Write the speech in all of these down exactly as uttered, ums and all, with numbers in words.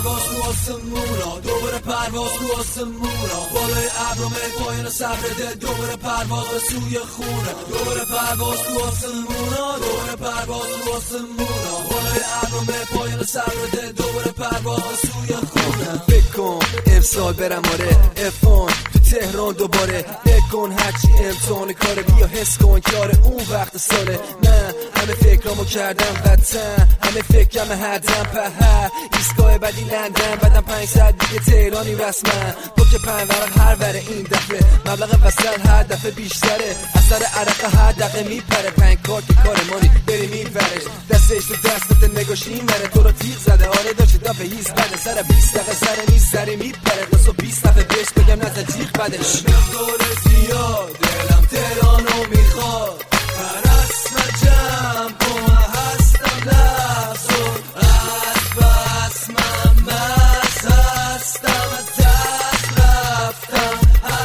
پرواز تو آسمونا، دوباره پرواز تو آسمونا، بالای ابرم پایین صبر دل، دوباره پرواز به سوی خونه، دوباره پرواز تو آسمونا، دوباره پرواز تو آسمونا، بالای ابرم پایین صبر دل، دوباره پرواز به سوی خونه. فکر کن امسال برم آره افان تو تهران دوباره، بکن هرچی امتحان کاره، بیا حس کن که آره اون وقت ساله. من همه فکرامو کردم وطن، همه فکرم هدم په ایستگاه بعدی لندن، بعدم پنج ساعت دیگه تهرانی رسما. تو که پنج ورق هر وره این دفعه، مبلغ وصل هر دفعه بیشتره، اثر عرق هر دقیقه میپره، پنج کارت کار مانی بری میورش، دستش تو دستت نگاش این وره، تو رو تیغ زده آره داشت دفعه هیز بده، سر بیست دقیقه سر میز زری میپره، دستو بیست دفعه بهش بگم نزد جیغ بدش. مقدار زیاد دلم تهرانو میخواد، پرست مجم کن هستم لحظو، از بس من بس هستم، دست رفتم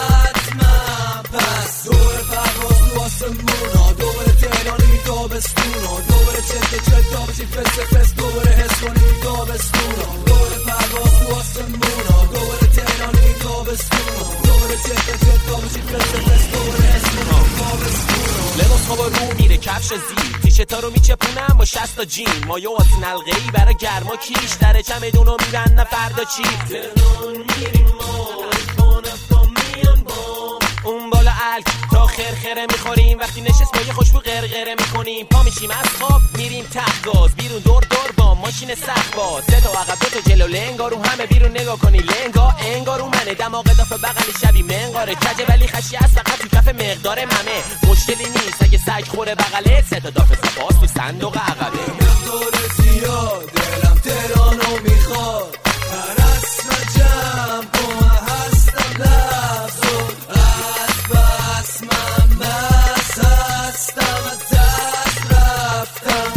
حتما پس. دوباره پرواز تو آسمونا، دوباره تهرانی تابستونا، دوباره چت چت تابشی فست فست، دوباره حس کنی تابستونا، دوباره پرواز تو آسمونا، دوباره تهرانی تابستونا، دوباره چت چت تابشی فست فست، دوباره حس کنی تابستونا. لباس خواب رو میره کفش زیر، تیشرتا رو میچپونم با شصت تا جین، مایو آتین حلقه‌ای برای گرما کیش، در چمدونو میرن نه فردا چی. تهران میریم ما با میان با اون بالا الک تا خرخره میخوریم، وقتی نشست ما یه خوشبو غرغره میکنیم، پا میشیم از خواب میریم ته گاز، بیرون دور دور با ماشین سخت باز، سه تا عقب دو تا جلو، لنگارو همه بیرون نگاه کنی، لنگا انگارو منه، دماغ دافه بغلی شبی منقاره، کجه ولی خشی از فقط تو کف مقدار ممه، مشکلی نیست اگه سگ خوره بغله، سه تا دافه سپاس تو صندوق عقبه. مقدار زیاد دلم تهرانو میخواد، پرست مجم کن هستم لحظو، از بس من بس هستم، دست رفتم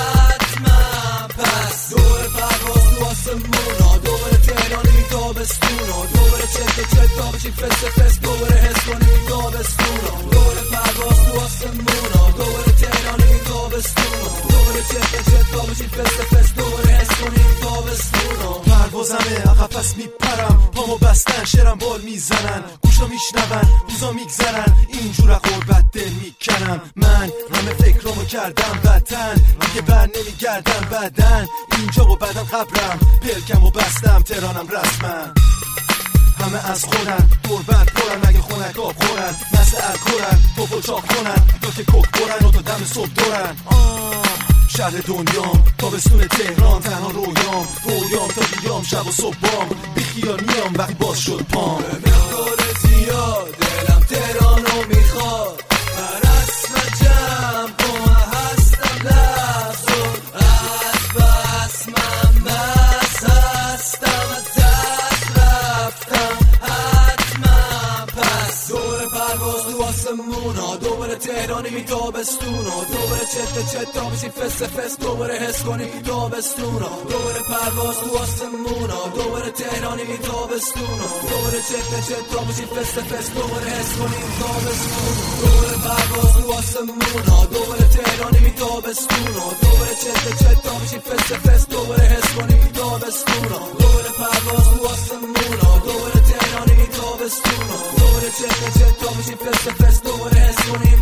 حتما پس. دوباره پرواز تو آسمونا، دوباره تهرانی تابستونا، دوباره چت چت تابشی فست فست، دوباره حس کنی تابستونا، دوباره پرواز تو آسمونا، دوباره تهرانی تابستونا، دوباره چت چت تابشی فست فست، دوباره حس کنی تابستونا. پروازمه عقب پس میپرم، پامو بستن شرم بال میزنن، گوشا میشنون روزا میگذرن، اینجور قربت دل میکنم. من همه فکرامو کردم وطن، دیگه بر نمیگردم بدن، اینجا و بعدم قبرم، پلکمو بستم تهرانم رسما. همه از خورن قربت پرن، مگه خونک آب خورن، مثل الکورن توفو چاق کنن، یا که کک برن و تا دم صبح دورن. شهر دنیام تابستون تهران، تنها رویام رویام تا بیام شب و صبح بام، بیخیال میام وقتی باز شد پام. مقدار زیاد دلم تهرانو میخواد، پرست مجم کن هستم لحظو، از بس من بس هستم، دست رفتم حتما پس. دوباره پرواز تو آسمونا، دوباره تهرانی تابستونا، دوباره چت چت تابشی فست فست، دوباره حس کنی تابستونا، دوباره پرواز تو آسمونا، دوباره تهرانی تابستونا، دوباره چت چت تابشی فست فست، دوباره حس کنی تابستونا، دوباره پرواز تو آسمونا، دوباره تهرانی تابستونا، دوباره چت چت تابشی فست فست، دوباره حس کنی تابستونا، دوباره پرواز تو آسمونا، دوباره تهرانی تابستونا، دوباره چت چت تابشی فست فست، دوباره حس کنی